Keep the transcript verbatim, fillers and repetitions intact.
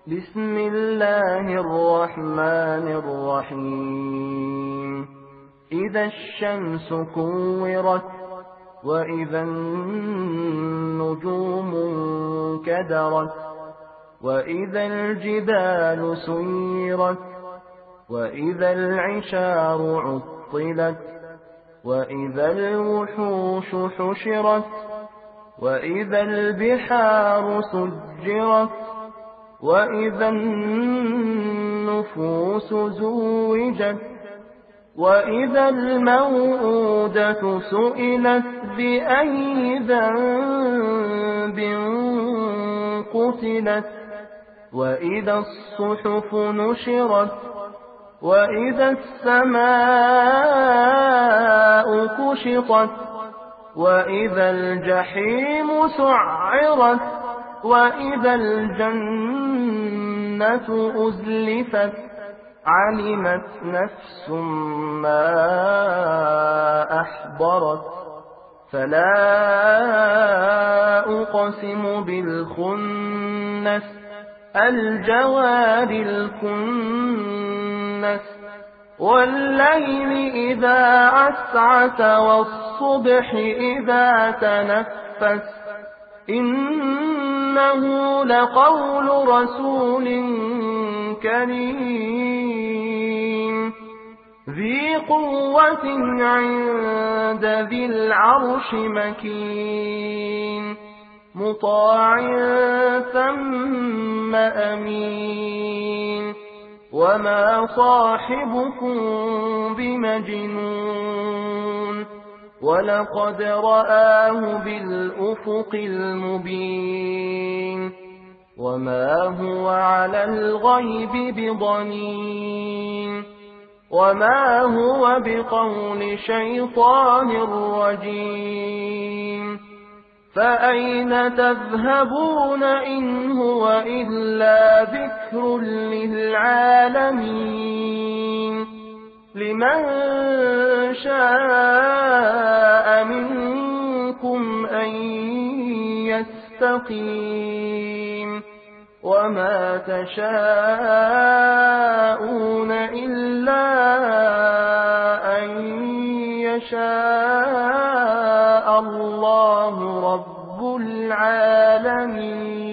بسم الله الرحمن الرحيم إذا الشمس كورت وإذا النجوم انكدرت وإذا الجبال سيرت وإذا العشار عطلت وإذا الوحوش حشرت وإذا البحار سجرت وإذا النفوس زوجت وإذا الموءودة سئلت بأي ذنب قتلت وإذا الصحف نشرت وإذا السماء كشطت وإذا الجحيم سعرت وإذا الجنة أزلفت علمت نفس ما أحضرت فلا أقسم بالخنس الجوار الكنس والليل إذا عسعس والصبح إذا تنفس إنه لقول رسول كريم ذي قوة عند ذي العرش مكين مطاع ثم أمين وما صاحبكم بمجنون ولقد رآه بالأفق المبين وما هو على الغيب بضنين وما هو بقول شيطان رجيم فأين تذهبون إن هو إلا ذكر للعالمين لمن شاء منكم أن يستقيم وما تشاءون إلا أن يشاء الله رب العالمين.